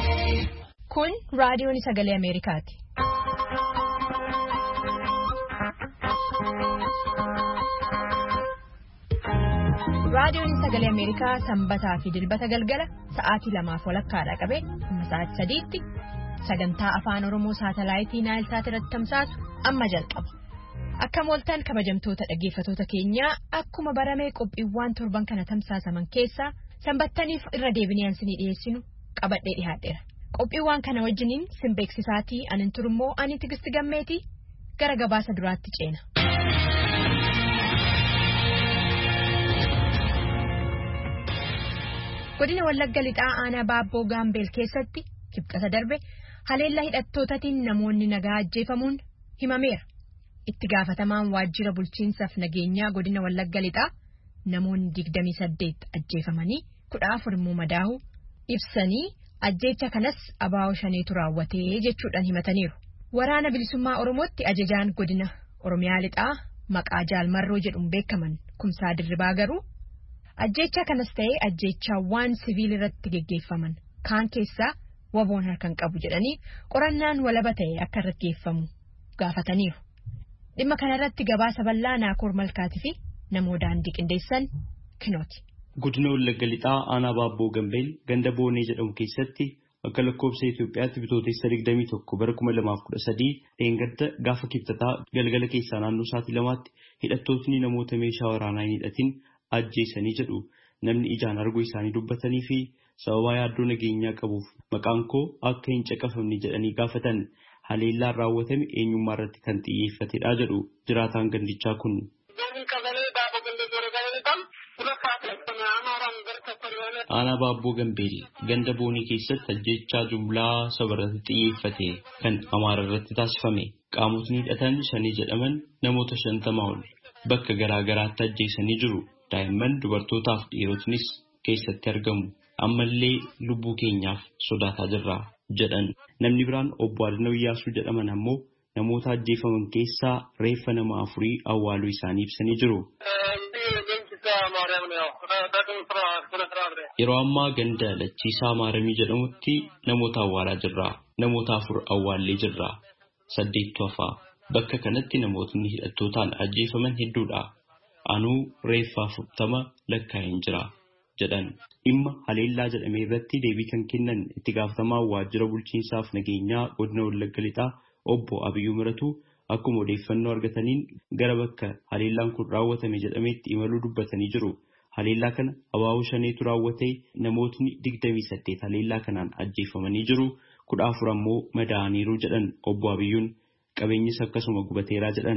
Kun raadiyoon sagalee Ameerikaati. Raadiyoon sagalee Ameerikaa sanbataa fi dilbata galgala sa'aatii 2:00 qabee amma sa'aatii 3tti sagantaa afaan Oromoo saatalaayitii Naayilsaat irratti tamsaasu amma jalqaba. Akka mooltaan kabajamtoota dhaggeeffatoota keenyaa akkuma baramee qophiiwwan torban kana tamsaasaman keessaa sanbattaniif irra deebinee ansinii dhiyeessinu qabadhee dhiyaadheera. Qophiiwwan kana wajjiniin simbeeksisaatii anin turummoo ani Tigisti Gammeetii gara gabaasa duraatti ceena. Godina Wallagga Lixaa aanaa Baabboo Gaambeel keessatti kibxata darbe haleellaa hidhattootatiin namoonni nagaa ajjeefamuun himameera. Itti gaafatamaan waajjira bulchiinsaaf nageenyaa godina Wallagga Lixaa namoonni 28 ajjeefamanii 14 immoo madaa'uu ibsanii ajjeecha kanas abaa'oo shaneetu raawwatee jechuudhaan himataniiru. Waraana bilisummaa Oromootti ajajaan godina Oromiyaa Lixaa maqaa Jaalmarroo jedhuun beekaman Kumsaa Dirribaa garuu ajjeecha kanas ta'ee ajjeechaawwan siviilii irratti geggeeffaman kaan keessaa waboon harkaan qabu jedhanii qorannaan walaba ta'e akka irratti geggeeffamu gaafataniiru. Dhimma kanarratti gabaasa bal'aa Naakoor Malkaatii fi namoo daandii qindeessan kinooti. Godina Wallagga Lixaa aanaa Baabboo Gambeel ganda Boonee jedhamu keessatti akka lakkoofsa Itoophiyaatti bitootessa 21 bara 2013 dheengadda gaafa kibxataa galgala keessaa naannoo sa'aatii 2tti hidhattootni namoota meeshaa waraanaa hin hidhatin ajjeesanii jedhu namni ijaan arguu isaanii dubbatanii fi sababa yaaddoo nageenyaa qabuuf maqaan koo akka hin caqafamne jedhanii gaafatan haleellaan raawwatame eenyummaa irratti kan xiyyeeffatedha jedhu jiraataan gandichaa kun. Aanaa Baabboo Gambeel ganda Boonee keessatti ajjeechaa jumlaa saba irratti xiyyeeffate kan Amaara irratti taasifame qaamotni hidhatan shanii jedhaman namoota 50 ol bakka garaa garaatti ajjeesanii jiru. Daa'imman dubartootaaf dhiirotnis keessatti argamu. Ammallee lubbuu keenyaaf sodaataa jirra jedhan. Namni biraan obbo Adnoo Iyyaasuu jedhaman ammoo namoota ajjeefaman keessaa reeffa nama 4 awwaaluu isaanii ibsanii jiru. Yeroo ammaa ganda Lachiisaa Maaramii jedhamutti namoota awwaalaa jirra. Namoota 4 awwaallee jirra. 8 hafaa. Bakka kanatti namootni hidhattootaan ajjeefaman hedduudha. Anuu reeffa 40 lakkaa'een jira jedhan. Dhimma haleellaa jedhame irratti deebii kan kennan itti gaafatamaa waajjira bulchiinsaaf nageenyaa godina Wallagga Lixaa obbo Abiyyuu Miratuu akkuma odeeffannoo argataniin gara bakka haleellaan kun raawwatame jedhameetti imaluu dubbatanii jiru. Haleellaa kana abaa'oo shaneetu raawwatee namootni 28 haleellaa kanaan ajjeefamanii jiru. 14 ammoo madaa'aniiru jedhan obbo Abiyyuun qabeenyis akkasuma gubateeraa jedhan.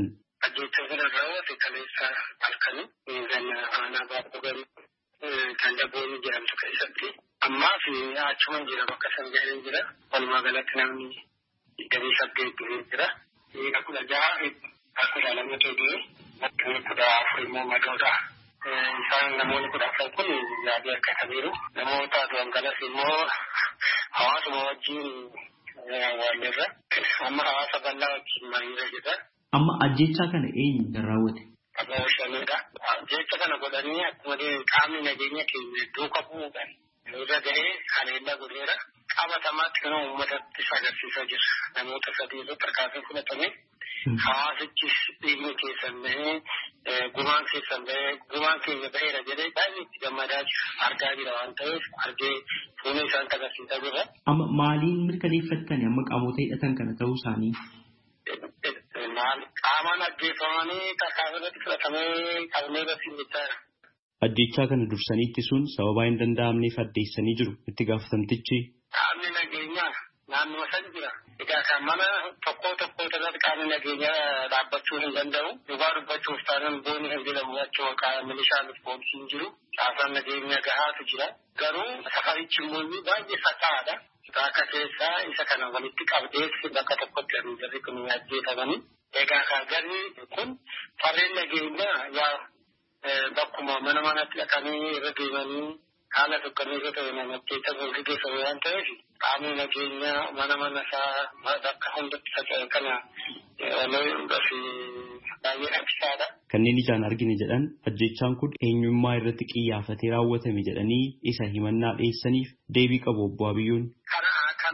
Amma fi achuma jira bakka san ga'een jira. Walumaa galatti namni 28 jira. Dhiira 16 akka lamatu du'e bakka 14 immoo madoodha. Isaan namoonni 14 kun yaadii akka qabiru. Namoota doongalas immoo hawaasuma wajjin walirra. Amma hawaasa bal'aa wajjin mariirra jira. Amma ajjeechaa kana eenyu kan raawwate? Abaa'oo shaneedha. Ajjeecha kana godhanii akkuma qaamni nageenya keenya duuka bu'uudhaan irra gahee haleellaa godheera. Qabatamaatti kan uummatatti agarsiisaa jira. Namoota 3 irratti tarkaanfii fudhatame. Hawaasichis dhiigni keessan bahee gumaan keessan bahee gumaan keenya baheera jedhee baay'ee itti gammadaa argaa jira waan ta'eef argee fuula isaan agarsiisaa jira. Amma maaliin mirkaneeffattani amma qaamota hidhatan kana ta'uu isaanii? Qaamaan ajjeefamanii tarkaanfii irratti fudhatamee qabnee barsiifachaa. Ajjeechaa kana dursanii ittisuun sababaa hin danda'amneef addeessanii jiru itti gaafatamtichi. Qaamni nageenyaa naannoo san jira. Egaa kan mana tokko irratti qaamni nageenyaa dhaabbachuu hin danda'u. Dhugaa dubbachuuf taanaan booni hin jedhamu achuma qaama milishaanis poolisiin jiru. Caasaan nageenya gahaatu jira. Garuu safarichi immoo baay'ee faca'aadha. Akka keessaa isa kana walitti qabdees bakka tokkotti kan jirri kun ajjeefamanii. Egaa kaagarri kun farreen nageenyaa yaa bakkuma mana manatti dhaqanii irra deemanii haala tokkoon irra ta'e namatti ta'uu geessu waan ta'eef qaamni nageenyaa mana isaa bakka hundatti faca'e kana baay'ee rakkisaadha. Kanneen ijaan argine jedhan ajjeechaan kun eenyummaa irratti xiyyeeffatee raawwatame jedhanii isa himannaa dhiyeessaniif deebii qabu obbo Abiyyuun.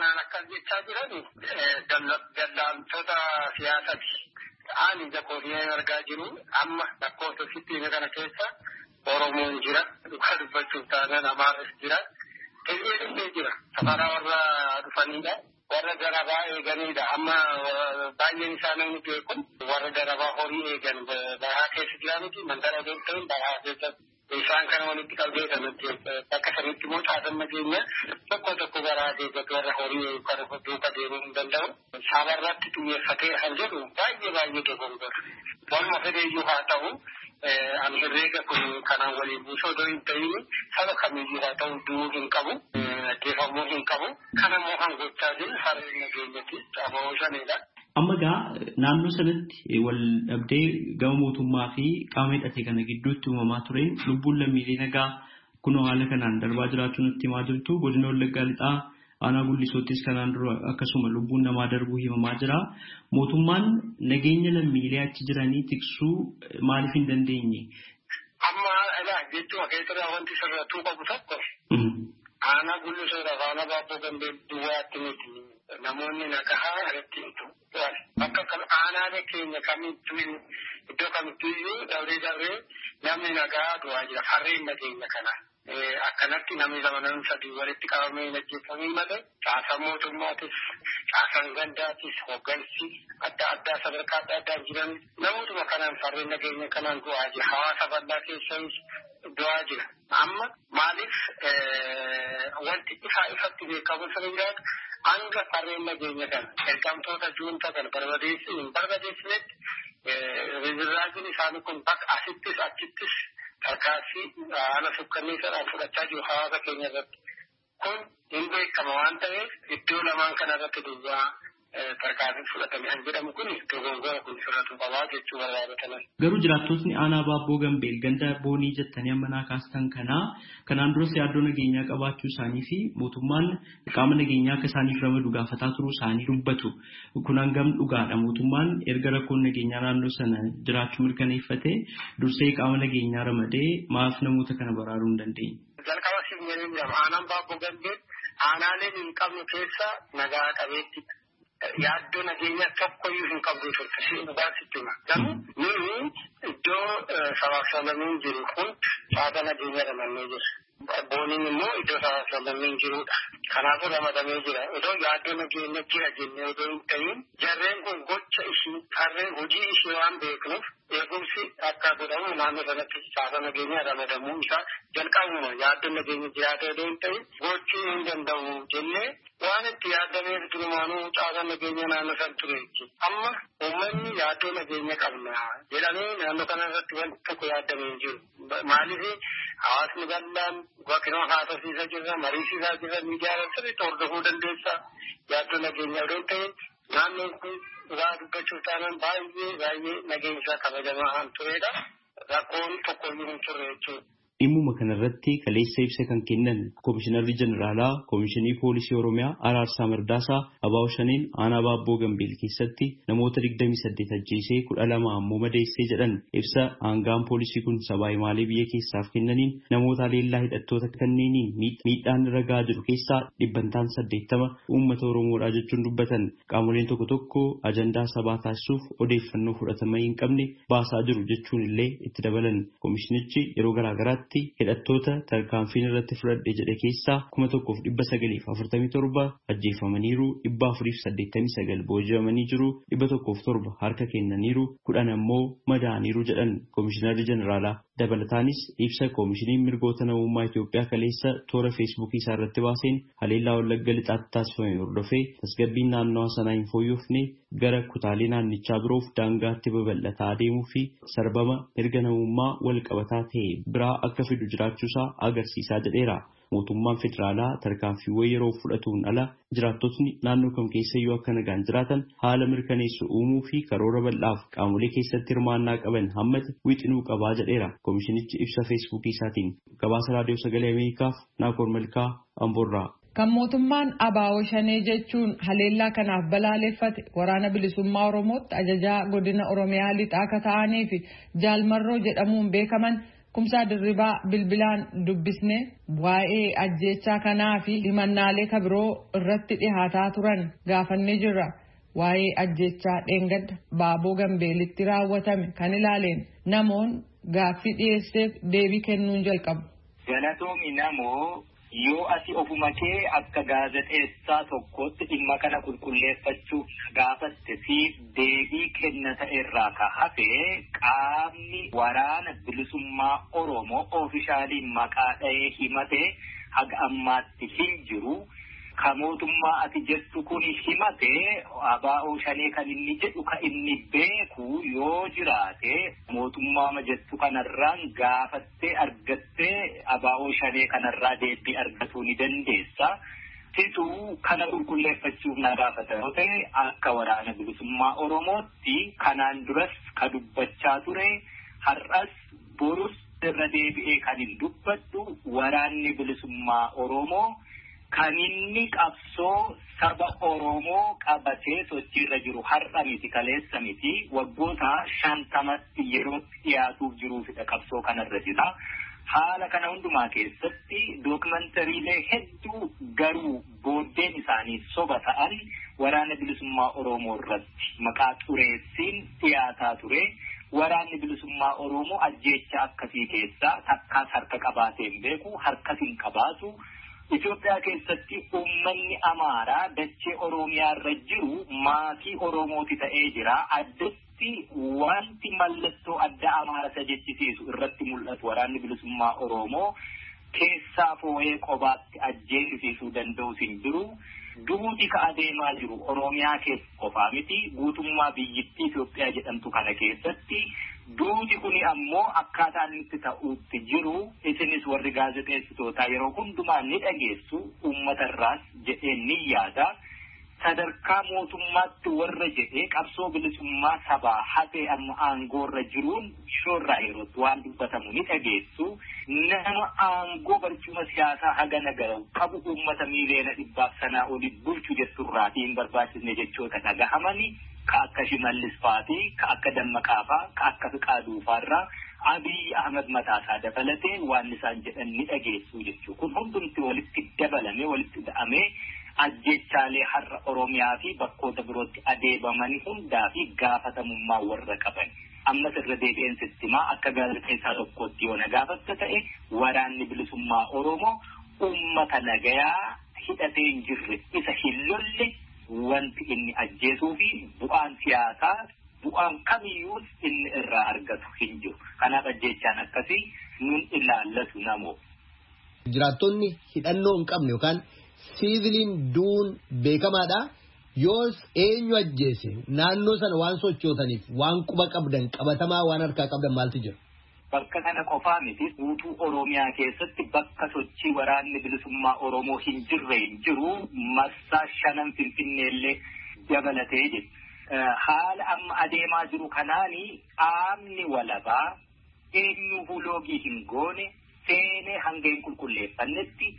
gochaa jiran daldaltoota siyaasaati. Ani jakooriyaan argaa jiru amma lakkoofsa sittiin kana keessa Oromoon jira, dhugaa dubbachuuf taanaan Amaaras jira, Tigree jira. Safara warra dhufanidha. Warra darabaa eeganidha. Amma baay'een isaanii beekun warra darabaa horii eegan bahaa keessa jiraniti mandara deemtanii bahaa keessa isaan kana walitti qabdee kanatti bakka sanitti immoo caasan nageenya tokko garaa deeggatu warra horii kana duuka deemuu hin danda'u. Sabarratti xiyyeeffatee kan jedhu baay'ee dogongora. Waluma fedheeyyuu haa ta'u ani herreega kun kanaan waliin buusoo odoo hin ta'in saba kamiyyuu haa ta'u du'uu hin qabu, ajjeefamuu hin qabu. Kanammoo kan gochaa jiru harreen nageenyatti aboo shanidha. Amma gaa naannoo sanatti wal dhabdee gama mootummaa fi qaama hidhate kana gidduutti uumamaa tureen lubbuun lammiilee nagaa kunoo haala kanaan darbaa jiraachuu nutti himaa jirtu. Godina Wallaggaa Lixaa aanaa Gullisoottis kanaan dura akkasuma lubbuun namaa darbuu himamaa jira. Mootummaan nageenya lammiilee achi jiranii tiksuu maaliif hin dandeenye? Amma jechuun keessatti wanti sirrattuu qabu tokko aanaa Gullisoodha aanaa Baabboo Gambeel duwwaatti miti. Namoonni nagahaa irratti bakka aanaalee keenya kamittuu iddoo kamittuu dabree namni nagaa du'aa jira. Harreen nageenya kana akkanatti namni lama sadii walitti qabamee ajjeefamee malee caasaa mootummaatis caasaan gandaatis hoggansi adda addaa sadarkaa adda addaa jiran namootuma kanaan harreen nageenya kanaan du'aa jira. Hawaasa bal'aa keessas du'aa jira. Amma maaliif wanti ifatti beekamu sana jiraatu hanga harreen nageenya kana ergamtoota juunta kana barbadeessinetti rizirraajiin isaanii kun bakka asittis achittis tarkaanfii haala sukkanneessaadhaan fudhachaa jiru hawaasa keenya irratti. Kun hin beekama waan ta'eef iddoo lamaan kana irratti duwwaa tarkaanfii fudhatame kan jedhamu kun dogongora kun sirratu qabaa jechuu barbaadataman. Garuu jiraattotni aanaa Baabboo Gambeel ganda boonii jettanii amma naa kaastan kanaan duras yaaddoo nageenyaa qabaachuu isaanii fi mootummaan qaama nageenyaa akka isaaniif ramadu gaafataa turuu isaanii dubbatu. Kun hangam dhugaadha? Mootummaan erga rakkoon nageenyaa naannoo sana jiraachuu mirkaneeffatee dursee qaama nageenyaa ramadee maaf namoota kana baraaruu hin dandeenye? Jalqaba sibiilanii jedhama. Aanaan Baabboo Gambeel aanaaleen hin qabnu keessa nagaa qabeetti. Yaaddoo nageenya tokkoyyuu hin qabdu turte dhugaasitti hima. Garuu nuni iddoo sabaaf sablammiin jiru kun caasaa nageenya ramannee jira. Booniin immoo iddoo sabaaf sablammiin jirudha. Kanaafuu ramadamee jira. Odoo yaaddoo nageenya jira jennee odoo hin ta'in jarreen kun gocha ishii harreen hojii ishee waan beeknuuf eegumsi akka godhamu naannoo sanatti caasaa nageenya ramadamuu isaa jalqabuma yaaddoo nageenya jiraate odoo hin ta'in gochuu hin danda'u jennee waan itti yaadameef durumaanuu caasaa nageenya naannoo san ture jechuudha. Amma uummanni yaaddoo nageenya qabna jedhamee naannoo kana irratti wanti tokko yaadamee hin jiru. Maaliif hawaasni bal'aan bakkinoo haasofsiisaa jirra, mariisisaa jirra, miidiyaa irratti hordofuu dandeessa. Yaaddoo nageenya odoo hin ta'in naannoon kun dhugaa dubbachuuf taanaan baay'ee nageenyi isaa kabajamaa kan turedha. Rakkoon tokkoyyuu hin turre jechuudha. Dhimmuma kanarratti kaleessa ibsa kan kennan Komishinarri Jeneraalaa Komishinii Poolisii Oromiyaa Araarsaa Mardaasaa Abaaw Shaniin aanaa Baabboo Gambeel keessatti namoota 28 ajjeesee 12 ammoo madeessee jedhan ibsa aangaan poolisii kun sabaa himaalee biyya keessaaf kennaniin namoota leellaa hidhattoota kanneeniin miidhaan irra gahaa jiru keessaa 80% uummata Oromoodhaa jechuun dubbatan. Qaamoleen tokko ajandaa sabaa taasisuuf odeeffannoo fudhatama hin qabne baasaa jiru jechuun illee itti dabalan. Komishinichi yeroo garaagaraatti hidhattoota tarkaanfiin irratti fudhadhe jedhe keessaa 1947 ajjeefamaniiru, 489 booji'amanii jiru, 107 harka kennaniiru, 10 ammoo madaaniiru jedhan Komishinarri Jeneraalaa. Dabalataanis ibsa Komishiniin Mirgoota Namummaa Itoophiyaa kaleessa toora Feesbuukii isaa irratti baaseen haleellaa Wallagga Lixaatti taasifame hordofee tasgabbiin naannawaa sanaa hin fooyyofne gara kutaalee naannichaa biroof daangaatti babal'ataa adeemuu fi sarbama mirga namummaa wal qabataa ta'e biraa akka fidu jiraachuusaa agarsiisaa jedheera. Mootummaan federaalaa tarkaanfiiwwan yeroo fudhatuun ala jiraattotni naannoo kam keessayyuu akka nagaan jiraatan haala mirkaneessu uumuu fi karoora bal'aaf qaamolee keessatti hirmaannaa qaban hammate wixinuu qabaa jedheera. Komishinichi ibsa Feesbuukii isaatiin. Gabaasa Raadiyoo Sagalee Ameerikaaf Naakoor Malkaa Amboorraa. Kan mootummaan Abaaw Shanee jechuun haleellaa kanaaf balaaleffate waraana bilisummaa Oromootti ajajaa godina Oromiyaa lixaa akka ta'anii fi Jaalmarroo jedhamuun beekaman Kumsaa Dirribaa bilbilaan dubbisne waa'ee ajjeechaa kanaa fi himannaalee kabiroo irratti dhihaataa turan gaafannee jirra. Waa'ee ajjeechaa dheengadda Baaboo Gambeelitti raawwatame kan ilaaleen namoon gaaffii dhiyeesseef deebii kennuun jalqabu. Galatoomi namoo yoo ati ofuma kee akka gaazexeessaa tokkotti dhimma kana qulqulleeffachuuf gaafatte siif deebii kennata irraa ka hafe qaamni waraana bilisummaa Oromoo oofishaaliin maqaa dha'ee himate haga ammaatti hin jiru. Ka mootummaa ati jettu kun himate abaa'oo shanee kan inni jedhu ka inni beeku yoo jiraate mootummaa jettu kanarraan gaafattee argattee abaa'oo shanee kanarraa deebii argatuu ni dandeessa. Situu kana qulqulleeffachuuf na gaafata yoo ta'e akka waraana bilisummaa Oromootti kanaan duras ka dubbachaa ture har'as borus irra deebi'ee kan hin dubbadhu waraanni bilisummaa Oromoo. Kan inni qabsoo saba Oromoo qabatee sochiirra jiru har'a miti kaleessa miti waggoota 50 yerootti dhiyaatuuf jiruufidha qabsoo kanarra jira. Haala kana hundumaa keessatti dookumantariilee hedduu garuu booddeen isaanii soba ta'an waraana bilisummaa Oromoo irratti maqaa xureessiin dhiyaataa ture. Waraanni bilisummaa Oromoo ajjeecha akkasii keessaa takkaas harka qabaateen beeku harkas hin qabaatu. Itoophiyaa keessatti uummanni Amaaraa dachee Oromiyaa irra jiru maatii Oromooti ta'ee jira. Addatti wanti mallattoo adda Amaara jechisiisu irratti mul'atu waraanni bilisummaa Oromoo keessaa foo'ee qobaatti ajjeesisuu danda'u hin jiru. Duuti ka adeemaa jiru Oromiyaa keessa qofaa miti guutummaa biyyittii Itoophiyaa jedhamtu kana keessatti. Duuti kuni ammoo akkaataan itti ta'uutti jiru isinis warri gaazexeessitootaa yeroo hundumaa ni dhageessu uummatarraas jedhee ni yaada. Sadarkaa mootummaatti warra jedhee qabsoo bilisummaa sabaa hatee amma aangoorra jiruun shoorraa yerootti waan dubbatamu ni dhageessu. Nama aangoo barcuma siyaasaa haga nagaru qabu uummata miiliyoona 100 olii bulchu jetturraatii hin barbaachisne jechoota dhagahamani. Ka akka Shimallis Faatii, ka akka Dammaqaa faa, ka akka Fiqaaduu faarraa Abiy Ahmed mataasaa dabalatee waan isaan jedhan ni dhageessu jechuudha. Kun hundumti walitti dabalame walitti da'amee ajjechaalee har'a Oromiyaa fi bakkoota birootti adeemamanii hundaa fi gaafatamummaa warra qaban. Ammas irra deebi'een sistimaa akka gaazexeessaa tokkotti yoo na gaafatta ta'e waraanni bilisummaa Oromoo uummata nagayaa hidhatee hin jirre isa hin lolle wanti inni ajjeesuu fi bu'aan siyaasaa bu'aan kamiyyuu inni irraa argatu hin jiru. Kanaaf ajjechaan akkasii nun ilaallatu namoo. Jiraattonni hidhannoo hin qabne yookaan siiviliin duun beekamaadha. Yoos eenyu ajjeese naannoo sana waan sochootaniif waan quba qabdan qabatamaa waan harkaa qabdan maaltu jira? Bakka kana qofaa miti guutuu Oromiyaa keessatti bakka sochii waraanni bilisummaa Oromoo hin jirre hin jiru marsaa 5 Finfinneellee dabalatee jiru. Haala amma adeemaa jiru kanaani qaamni walabaa eenyu loogii hin goone seenee hanga hin qulqulleeffannetti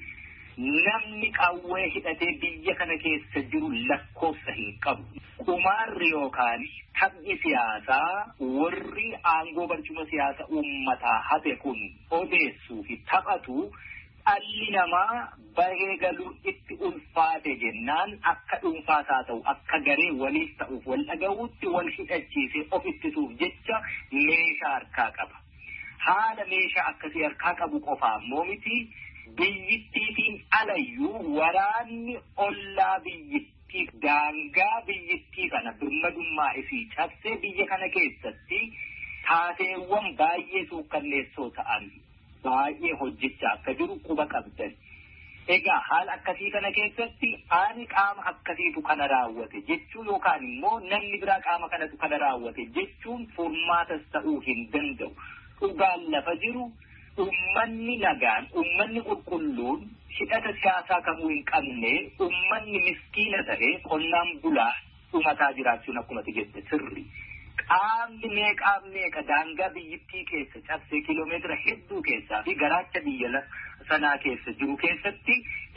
namni qawwee hidhatee biyya kana keessa jiru lakkoofsa hin qabu. Qumaarri yookaan taphni siyaasaa warri aangoo barcuma siyaasa uummataa hate kun odeessuu fi taphatu dhalli namaa bahee galuun itti ulfaate jennaan akka dhuunfaasaa ta'u akka garee waliif ta'uuf wal dhaga'uutti wal hidhachiisee of ittisuuf jecha meeshaa harkaa qaba. Haala meeshaa akkasii harkaa qabu qofaa immoo miti biyyittiitiin alayyuu waraanni ollaa biyyittii daangaa biyyittii kana birmadummaa isii cabsee biyya kana keessatti taateewwan baay'ee suukkanneessoo ta'an baay'ee hojjechaa akka jiru quba qabdan. Egaa haala akkasii kana keessatti ani qaama akkasiitu kana raawwate jechuu yookaan immoo namni biraa qaama kanatu kana raawwate jechuun furmaatas ta'uu hin danda'u. Dhugaan lafa jiru ummanni nagaan ummanni qulqulluun hidhata siyaasaa kamuu hin qabne ummanni miskiina ta'e qonnaan bulaa dhumataa jiraachuun akkuma jette sirri. Qaamni meeqa daangaa biyyittii keessa cabsee kiiloomeetira hedduu keessaa fi garaacha biyya sanaa keessa jiru keessatti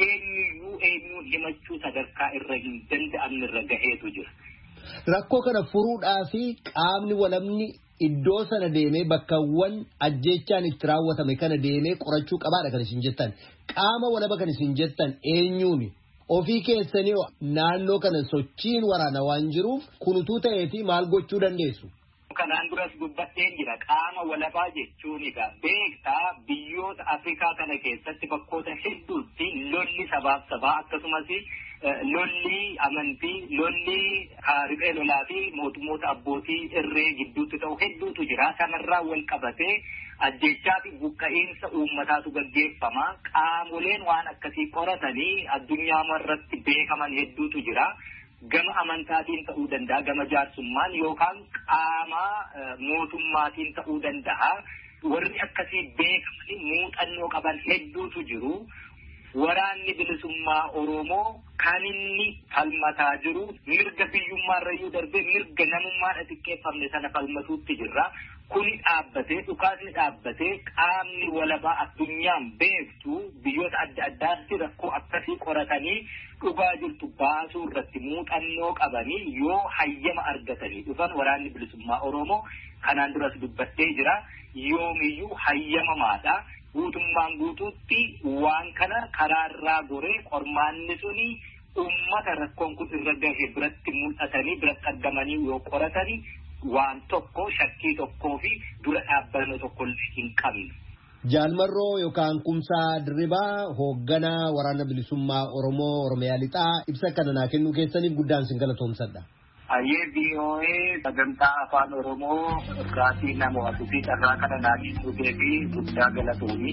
eenyuun himachuu sadarkaa irra hin danda'amne irra gaheetu jira. Rakkoo kana furuudhaa fi qaamni walabni iddoo sana deemee bakkawwan ajjeechaan itti raawwatame kana deemee qorachuu qabaadha kan isin jettan. Qaama walaba kan isin jettan eenyuuni? Ofii keessanii naannoo kana sochiin waraana waan jiruuf kunutuu ta'eeti maal gochuu dandeessu? Kanaan duras dubbadheen jira qaama walabaa jechuun egaa beektaa biyyoota Afrikaa kana keessatti bakkoota hedduutti lolli sabaaf sabaa akkasumas lolli amantii lolli riphee lolaa fi mootummoota abbootii irree gidduutti ta'u hedduutu jira. Kanarraa wal qabatee ajjechaa fi buqqa'iinsa uummataatu gaggeeffama. Qaamoleen waan akkasii qoratanii addunyaa irratti beekaman hedduutu jira. Gama amantaatiin ta'uu danda'a, gama jaarsummaan yookaan qaama mootummaatiin ta'uu danda'a. Warri akkasii beekamanii muuxannoo qaban hedduutu jiru. Waraanni bilisummaa Oromoo kan inni falmataa jiru mirga biyyummaarrayyuu darbee mirga namummaan xiqqeeffamne sana falmatuutti jirra. Kuni dhaabbatee dhukaasni dhaabbatee qaamni walabaa addunyaan beektu biyyoota adda addaatti rakkoo akkasii qoratanii dhugaa jirtu baasuu irratti muuxannoo qabanii yoo hayyama argatanii dhufan waraanni bilisummaa Oromoo kanaan duras dubbadhee jira yoomiyyuu hayyamamaadha. Guutummaan guutuutti waan kana karaarraa goree qormaanni suni uummata rakkoon kun irra gahe biratti mul'atanii biratti argamanii yoo qoratanii waan tokko shakkii tokkoo fi dura dhaabbannoo tokko hin qabne. Jaalmarroo yookaan Kumsaa Dirribaa hoogganaa waraana bilisummaa Oromoo Oromiyaa Lixaa ibsa kana naa kennuu keessaniif guddaan sin galatoomsadha. Ayyee VOA sagantaa afaan Oromoo irraatii nama wasuufi carraa kana naa kennuu fi guddaa galatoomi.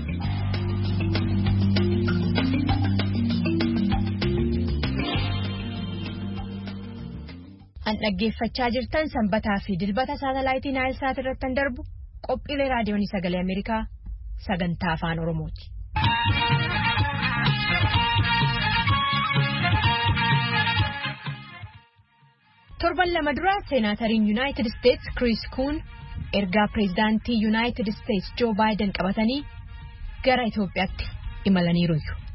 An dhaggeeffachaa jirtan sanbataa fi dilbata saatalaayitii Naayilsaat irratti darbu qophiilee raadiyoonii sagalee Ameerikaa sagantaa afaan Oromooti. Torban lama dura seenaatariin Yuunaayitid Isteetsi Chris Coons ergaa pireezidaantii Yuunaayitid Isteetsi Joo Baayiden qabatanii gara Itoophiyaatti imalaniiru.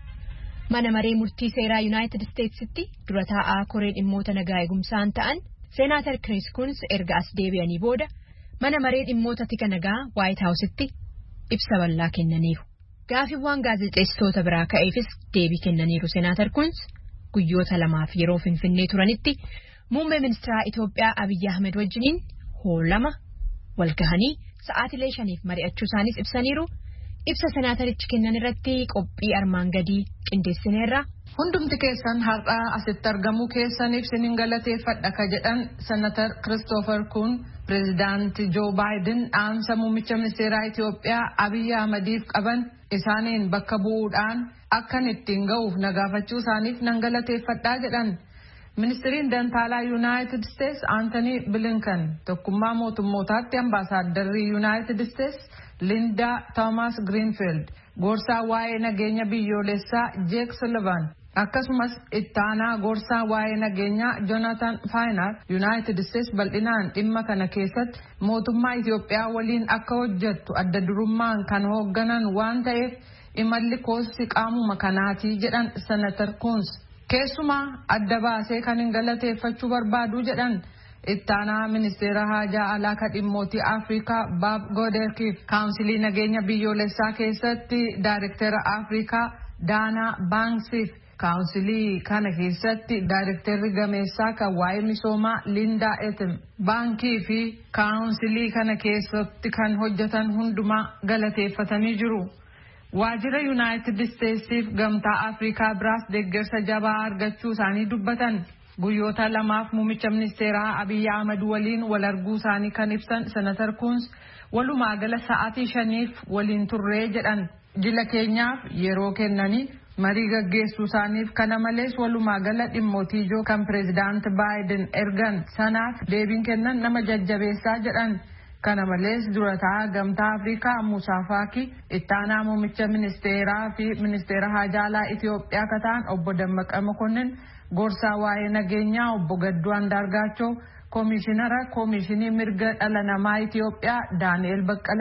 Mana maree murtii seeraa Yuunaayitid Isteetsitti dura taa'aa koree dhimmoota nagaa eegumsaan ta'an seenaatar Chris Coons erga as deebi'anii booda mana maree dhimmoota tika nagaa Waayit Haawusitti ibsa bal'aa kennaniiru. Gaaffiiwwan gaazexeessitoota biraa ka'eefis deebii kennaniiru. Seenaatar Coons guyyoota lamaaf yeroo Finfinnee turanitti muummee ministeeraa Itoophiyaa Abiyyi Ahmed wajjiniin hoolama walgahanii sa'aatilee 5 mari'achuu isaanis ibsaniiru. Ibsa senaatarichi kennan irratti qophii armaan gadii qindeessineerra. Hundumti keessan har'a asitti argamuu keessaniif sinin galateeffadha ka jedhan senatar Christopher Coons pireezidaantii Joo Baayiden dhaamsa muummicha ministeeraa Itoophiyaa Abiyyi Ahmediif qaban isaaniin bakka bu'uudhaan akkan ittiin ga'uuf nagaafachuu isaaniif nan galateeffadhaa jedhan. Ministeeriin Dantaalaa Yuunaayitid Isteetsi Anthony Blinken tokkummaa mootummootaatti ambaasaaddarrii Yuunaayitid Isteetsi Linda Thomas Greenfield gorsaa waa'ee nageenya biyyoolessaa Jake Sullivan akkasumas ittaanaa gorsaa waa'ee nageenyaa Jonathan Fayner Yuunaayitid Isteetsi bal'inaan dhimma kana keessatti mootummaa Itoophiyaa waliin akka hojjettu adda durummaan kan hoogganan waan ta'eef imalli koosii qaamuma kanaatii jedhan senatar Coons. Keessumaa adda baasee kan hin galateeffachuu barbaadu jedhan ittaanaa ministeera haajaa alaa ka dhimmootii Afrikaa Bob Gooderkiif kaawunsilii nageenya biyyoolessaa keessatti daayirektera Afrikaa Daanaa Baanksiif kaawunsilii kana keessatti daayirekterri gameessaa kan waa'ee misoomaa Linda Etim baankii fi kaawunsilii kana keessatti kan hojjetan hundumaa galateeffatanii jiru. Waajjira Yuunaayitid Isteetsiif gamtaa Afrikaa biraas deeggarsa jabaa argachuu isaanii dubbatan. Guyyoota lamaaf muummicha ministeeraa Abiyyi Ahmed waliin wal arguu isaanii kan ibsan senatar Coons walumaa gala sa'aatii 5 waliin turree jedhan. Jila keenyaaf yeroo kennanii marii gaggeessuu isaaniif kana malees walumaa gala dhimmootii ijoo kan pireezidaanti Baayiden ergan sanaaf deebiin kennan nama jajjabeessaa jedhan. Kana malees durataa gamtaa Afrikaa Muusaa Faakii ittaanaa muummicha ministeeraa fi ministeera haajaa alaa Itoophiyaa kataan obbo Dammaqa Mokonnin gorsaa waa'ee nageenyaa obbo Gadduu Andaargaachoo koomishinara koomishinii mirga dhala namaa Itoophiyaa Daani'el Baqqala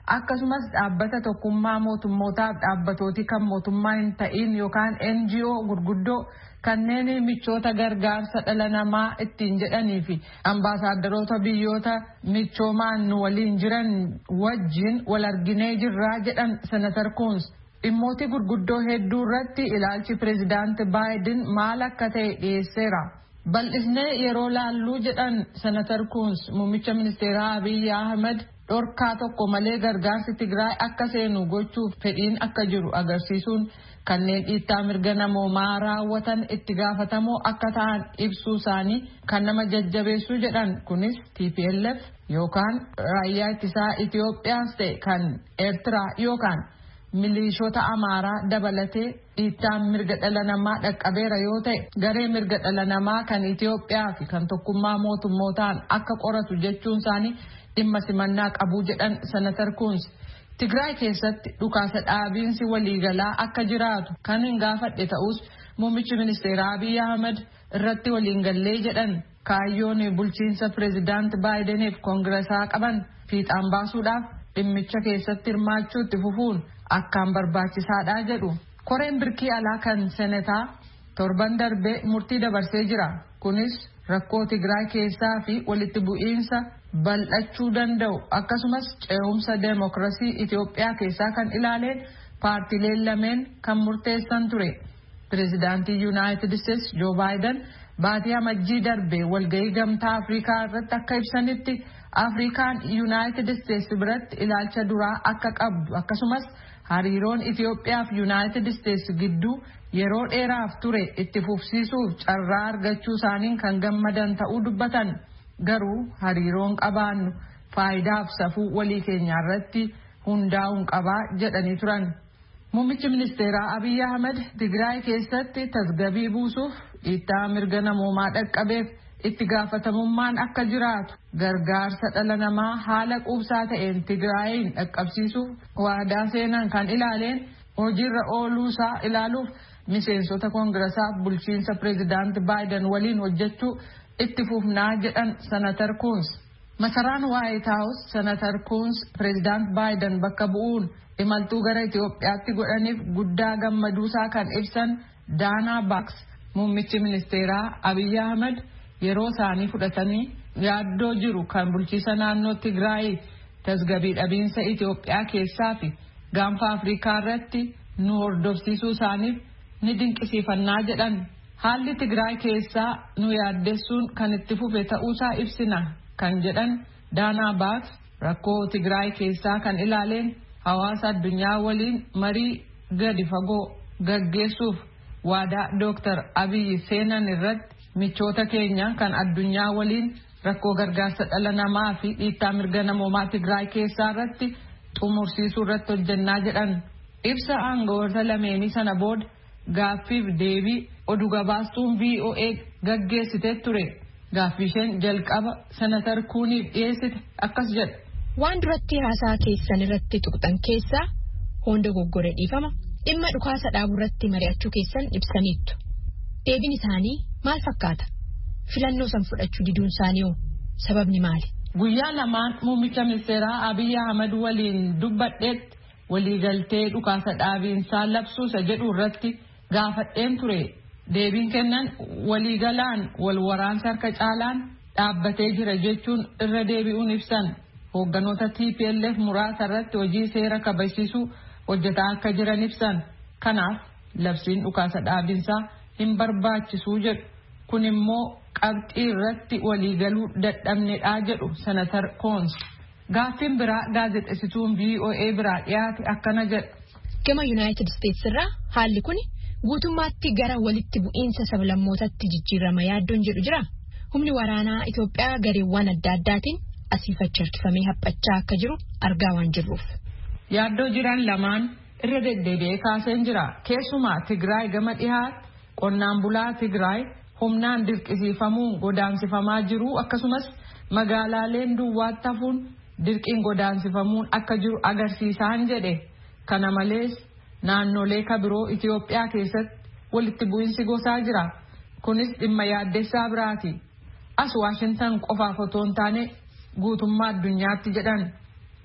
akkasumas dhaabbata tokkummaa mootummootaaf dhaabbatooti kan mootummaa hin ta'in yookaan NGO gurguddoo kanneen michoota gargaarsa dhala namaa ittiin jedhanii fi ambaasaadarota biyyoota michoomaan nu waliin jiran wajjin wal arginee jirraa jedhan Senatar Coons. Dhimmoota gurguddoo hedduu irratti ilaalchi pireezidaanti Baayiden maal akka ta'e dhiyeesseera. Bal'isnee yeroo laalluu jedhan Senatar Coons muummicha ministeeraa Abiy Ahmed dhorkaa tokko malee gargaarsi Tigraay akka seenu gochuuf fedhiin akka jiru agarsiisuun kanneen dhiittaa mirga namoomaa raawwatan itti gaafatamoo akka ta'an ibsuu isaanii kan nama jajjabeessuu jedhan. Kunis TPLF yookaan raayyaa ittisaa Itoophiyaas ta'e kan Eertiraa yookaan milishoota Amaaraa dabalatee dhiittaan mirga dhala namaa dhaqqabeera yoo ta'e garee mirga dhala namaa kan Itoophiyaa fi kan tokkummaa mootummootaan akka qoratu jechuun isaanii dhimma simannaa qabu jedhan Senatar Coons. Tigraay keessatti dhukaasa dhaabiinsi waliigalaa akka jiraatu kan hin gaafadhe ta'us muummichi ministeeraa Abiy Ahmed irratti waliin gallee jedhan kaayyoon bulchiinsa pireezidaanti Baayideniif koongiresaa qaban fiixaan baasuudhaaf dhimmicha keessatti hirmaachuutti fufuun akkaan barbaachisaadha jedhu. Koreen birkii alaa kan senetaa torban darbee murtii dabarsee jira. Kunis rakkoo Tigraay keessaa fi walitti bu'iinsa bal'achuu danda'u akkasumas ce'umsa deemokiraasii Itoophiyaa keessaa kan ilaaleen paartileen lameen kan murteessan ture. Pireezidaantii Yuunaayitid Isteetsi Joo Baayiden baatii amajjii darbee walgahii gamtaa Afrikaa irratti akka ibsanitti Afrikaan Yuunaayitid Isteetsi biratti ilaalcha duraa akka qabdu akkasumas hariiroon Itoophiyaa fi Yuunaayitid Isteetsi gidduu yeroo dheeraaf ture itti fufsiisuuf carraa argachuu isaaniin kan gammadan ta'uu dubbatan. Garuu hariiroon qabaannu faayidaaf safuu walii keenyaa irratti hundaa'uun qabaa jedhanii turan. Muummichi ministeeraa Abiy Ahmed Tigraay keessatti tasgabbii buusuuf dhiittaa mirga namoomaa dhaqqabeef itti gaafatamummaan akka jiraatu gargaarsa dhala namaa haala quubsaa ta'een Tigraayin dhaqqabsiisuuf waadaa seenan kan ilaaleen hojiirra ooluusaa ilaaluuf miseensota koongiresaaf bulchiinsa pireezidaanti Baayiden waliin hojjechuu itti fufnaa jedhan Senatar Coons. Masaraan White House Senatar Coons pireezidaanti Baayiden bakka bu'uun imaltuu gara Itoophiyaatti godhaniif guddaa gammaduusaa kan ibsan Daanaa Baaks muummichi ministeeraa Abiy Ahmed yeroo isaanii fudhatanii yaaddoo jiru kan bulchiisa naannoo Tigraay tasgabbii dhabiinsa Itoophiyaa keessaa fi gaanfa Afrikaa irratti nu hordofsiisuu isaaniif ni dinqisiifannaa jedhan. Haalli Tigraay keessaa nu yaaddessuun kan itti fufe ta'uusaa ibsina kan jedhan Daanaa Baaks rakkoo Tigraay keessaa kan ilaaleen hawaasa addunyaa waliin marii gadi fagoo gaggeessuuf waadaa Dr. Abiy seenan irratti michoota keenya kan addunyaa waliin rakkoo gargaarsa dhala namaa fi dhiittaa mirga namoomaa Tigraay keessaa irratti xumursiisuu irratti hojjennaa jedhan. Ibsa aangawoota lameenii sana booda gaaffiif deebii oduu gabaastuun VOA gaggeessitee ture. Gaaffii isheen jalqaba Senatar Kuuniif dhiyeessite akkas jedha. Waan duratti haasaa keessan irratti tuqxan keessaa hunda goggore dhiifama dhimma dhukaasa dhaabuu irratti mari'achuu keessan ibsaniittu. Deebiin isaanii maal fakkaata? Filannoo san fudhachuu diduun isaanii hoo sababni maali? Guyyaa lamaan muummicha ministeeraa Abiy Ahmed waliin dubbadheetti waliigaltee dhukaasa dhaabiinsaa labsuusa jedhu irratti gaafadheen ture. Deebiin kennan waliigalaan wal waraansa harka caalaan dhaabbatee jira jechuun irra deebi'uun ibsan. Hoogganoota TPLF muraasa irratti hojii seera kabachiisuu hojjetaa akka jiran ibsan. Kanaaf labsiin dhukaasa dhaabiinsaa hin barbaachisuu jedhu. Kun immoo qabxii irratti waliigaluu dadhabnedhaa jedhu Senatar Coons. Gaaffiin biraa gaazexeessituun VOA biraa dhiyaate akkana jedha. Gama Yuunaayitid Isteetsi irraa haalli kun guutummaatti gara walitti bu'iinsa sablammootatti jijjiirama yaaddoon jedhu jira. Humni waraanaa Itoophiyaa gareewwan adda addaatiin asii fachi harkifamee haphachaa akka jiru argaa waan jirruuf. Yaaddoo jiran lamaan irra deddeebi'ee kaaseen jira. Keessumaa Tigraay gama dhihaatti qonnaan bulaa Tigraay humnaan dirqisiifamuun godaansifamaa jiru akkasumas magaalaaleen duwwaatti hafuun dirqiin godaansifamuun akka jiru agarsiisaan jedhe. Kana malees naannolee kabiroo Itoophiyaa keessatti walitti bu'iinsi gosaa jira. Kunis dhimma yaaddessaa biraati. As Waashintan qofaaf otoo hin taane guutummaa addunyaatti jedhan.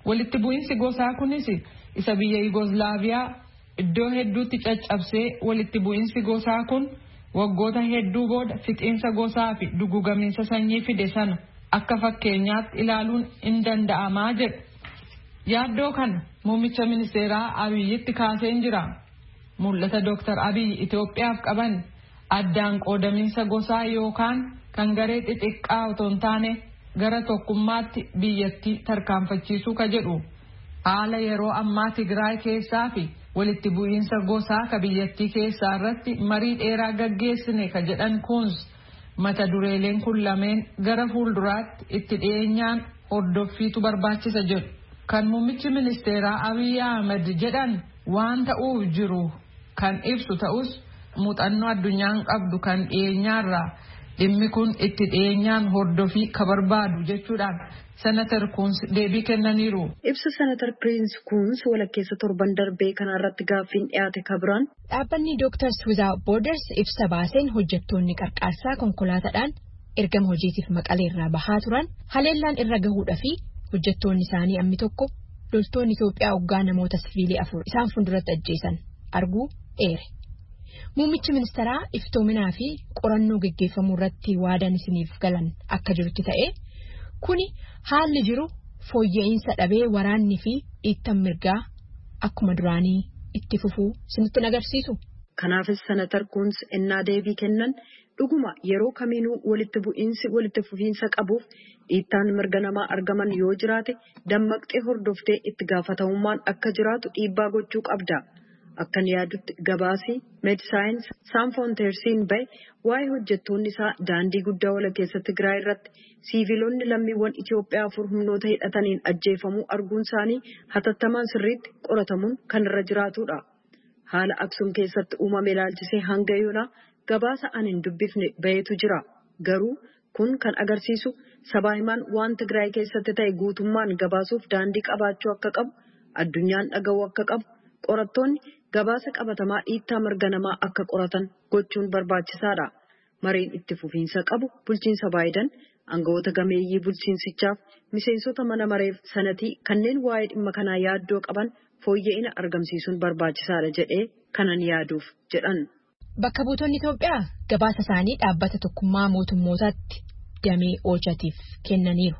Walitti bu'iinsi gosaa kunis isa biyya Yugoslaaviyaa iddoo hedduutti caccabsee walitti bu'iinsi gosaa kun waggoota hedduu booda fixiinsa gosaa fi dugugamiinsa sanyii fide sana akka fakkeenyaatti ilaaluun hin danda'amaa jedhu. Yaaddoo kana muummicha ministeeraa Abiyyitti kaaseen jira. Mul'ata Dr. Abiy Itoophiyaaf qaban addaan qoodamiinsa gosaa yookaan kan garee xixiqqaa otoo hin taane gara tokkummaatti biyyattii tarkaanfachiisuu ka jedhu. Haala yeroo ammaa Tigraay keessaa fi walitti bu'iinsa gosaa ka biyyattii keessaa irratti marii dheeraa gaggeessine ka jedhan kunis mata dureeleen kun lameen gara fuulduraatti itti dhiyeenyaan hordoffiitu barbaachisa jedhu. Kan muummichi ministeeraa Abiy Ahmed jedhan waan ta'uuf jiru kan ibsu ta'us muuxannoo addunyaan qabdu kan dhiyeenyaarraa dhimmi kun itti dhiyeenyaan hordofii ka barbaadu jechuudhaan Senator Coons deebii kennaniiru. Ibsa Senator Coons walakkeessa torban darbee kanarratti gaaffiin dhiyaate kabiraan. Dhaabbanni Doctors Without Borders ibsa baaseen hojjettoonni qarqaarsaa konkolaataadhaan ergama hojiitiif Maqaleerraa bahaa turan haleellaan irra gahuudhaa fi hojjettoonni isaanii ammi tokko loltoonni Itoophiyaa hoggaa namoota siviilii 4 isaan fuulduratti ajjeesan arguu eere. Muummichi ministeeraa iftoominaa fi qorannoo gaggeeffamuu irratti waadaan isiniif galan akka jirutti ta'ee kuni haalli jiru fooyya'insa dhabee waraanni fi dhiittan mirgaa akkuma duraanii itti fufuu isinitti agarsiisu. Kanaafis Senator Coons ennaa deebii kennan dhuguma yeroo kamiinuu walitti bu'iinsi walitti fufiinsa qabuuf dhiittaan mirga namaa argaman yoo jiraate dammaqxee hordoftee itti gaafatamummaan akka jiraatu dhiibbaa gochuu qabda. Akkan yaadutti gabaasii Medsaayinsii Saanfoonteersiin bahe waa'ee hojjettoonni isaa daandii guddaa walakkeessa Tigraay irratti siiviilonni lammiiwwan Itoophiyaa 4 humnoota hidhataniin ajjeefamuu arguun isaanii hatattamaan sirriitti qoratamuun kan irra jiraatudha. Haala Aksum keessatti uumame ilaalchisee hanga yoonaa gabaasa ani hin dubbifne bahetu jira. Garuu kun kan agarsiisu sabaa himaan waan Tigraay keessatti ta'e guutummaan gabaasuuf daandii qabaachuu akka qabu, addunyaan dhaga'uu akka qabu, qorattoonni gabaasa qabatamaa dhiittaa mirga namaa akka qoratan gochuun barbaachisaadha. Mareen itti fufiinsa qabu bulchiinsa Baayiden aangawoota gameeyyii bulchiinsichaaf miseensota mana mareef sanatii kanneen waa'ee dhimma kanaa yaaddoo qaban fooyya'ina argamsiisuun barbaachisaadha jedhee kanan yaaduuf jedhan. Bakka buutonni Itoophiyaa gabaasa isaanii dhaabbata tokkummaa mootummootaatti damee oolchatiif kennaniiru.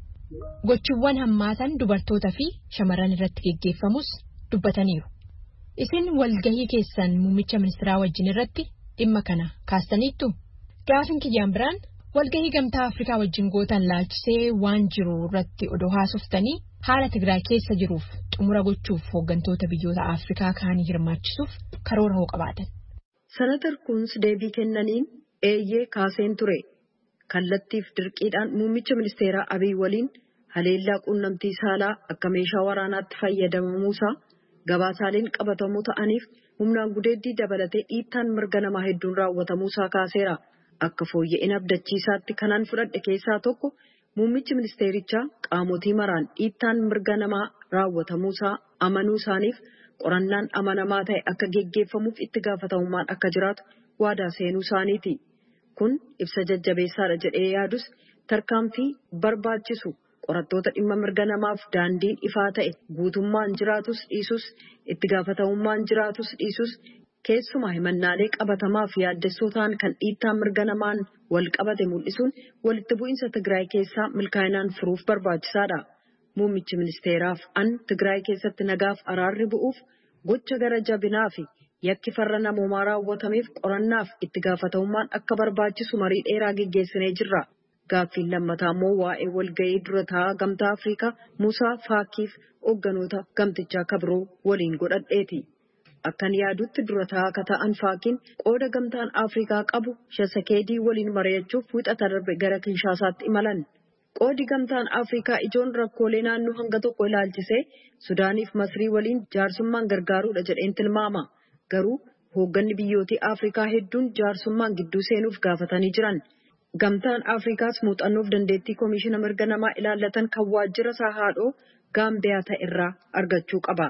Gochiiwwan hammaatan dubartoota fi shamarran irratti geggeeffamus dubbataniiru. Isin walgahii keessan muummicha ministeeraa wajjin irratti dhimma kana kaastaniittu. Gaafin kiyyaan biraan walgahii gamtaa Afrikaa wajjin gootan laalchisee waan jiru irratti odoo haasoftanii haala Tigraay keessa jiruuf xumura gochuuf hooggantoota biyyoota Afrikaa kaanii hirmaachisuuf karoora hoo qabaatan. Senator Coons deebii kennaniin eeyyee kaaseen ture. Kallattiif dirqiidhaan muummicha ministeeraa Abiy waliin haleellaa quunnamtii saalaa akka meeshaa waraanaatti fayyadamamuusaa gabaasaaleen qabatamuu ta'aniif humnaan gudeeddii dabalatee dhiittaan mirga namaa hedduun raawwatamuusaa kaaseera. Akka fooyya'ina abdachiisaatti kanaan fudhadhe keessaa tokko muummichi ministeerichaa qaamotii maraan dhiittaan mirga namaa raawwatamuusaa amanuu isaaniif qorannaan amanamaa ta'e akka geggeeffamuuf itti gaafatamummaan akka jiraatu waadaa seenuu isaaniiti. Kun ibsa jajjabeessaadha jedhee yaadus tarkaanfii barbaachisu qorattoota dhimma mirga namaaf daandiin ifaa ta'e guutummaan jiraatus dhiisus itti gaafatamummaan jiraatus dhiisus keessumaa himannaalee qabatamaa fi yaaddessoo ta'an kan dhiittaa mirga namaan wal qabate mul'isuun walitti bu'iinsa Tigraay keessaa milkaa'inaan furuuf barbaachisaadha. Muummichi ministeeraaf Tigraay keessatti nagaaf araarri bu'uuf gocha gara jabinaa fi yakki farra namoomaa raawwatameef qorannaaf itti gaafatamummaan akka barbaachisu marii dheeraa geggeessinee jirra. Gaaffiin lammataa immoo waa'ee walgahii dura taa'aa gamtaa Afrikaa Musaa Faakiif hoogganoota gamtichaa kabiroo waliin godhadheeti. Akkan yaadutti dura taa'aa akka ta'an Faakiin qooda gamtaan Afrikaa qabu Shisekedii waliin mari'achuuf wixata darbe gara Kinshaasaatti imalan. Qoodi gamtaan Afrikaa ijoon rakkoolee naannoo hanga tokko ilaalchisee Sudaaniif Masrii waliin jaarsummaan gargaaruudha jedheen tilmaama. Garuu hoogganni biyyootii Afrikaa hedduun jaarsummaan gidduu seenuuf gaafatanii jiran. Gamtaan Afrikaas muuxannoof dandeettii Komishiina mirga namaa ilaallatan kan waajjira isaa haadhoo Gaambiyaa ta'e irraa argachuu qaba.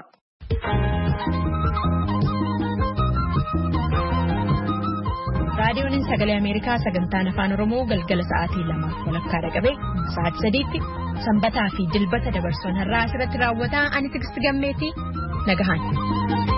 raadiyoon sagalee Ameerikaa sagantaan afaan Oromoo galgala sa'aatii 2:00 qabee sa'aatii 3tti sanbataa fi dilbata dabarsuun har'aa asirratti raawwataa ani Tigisti Gammeetii nagahaan.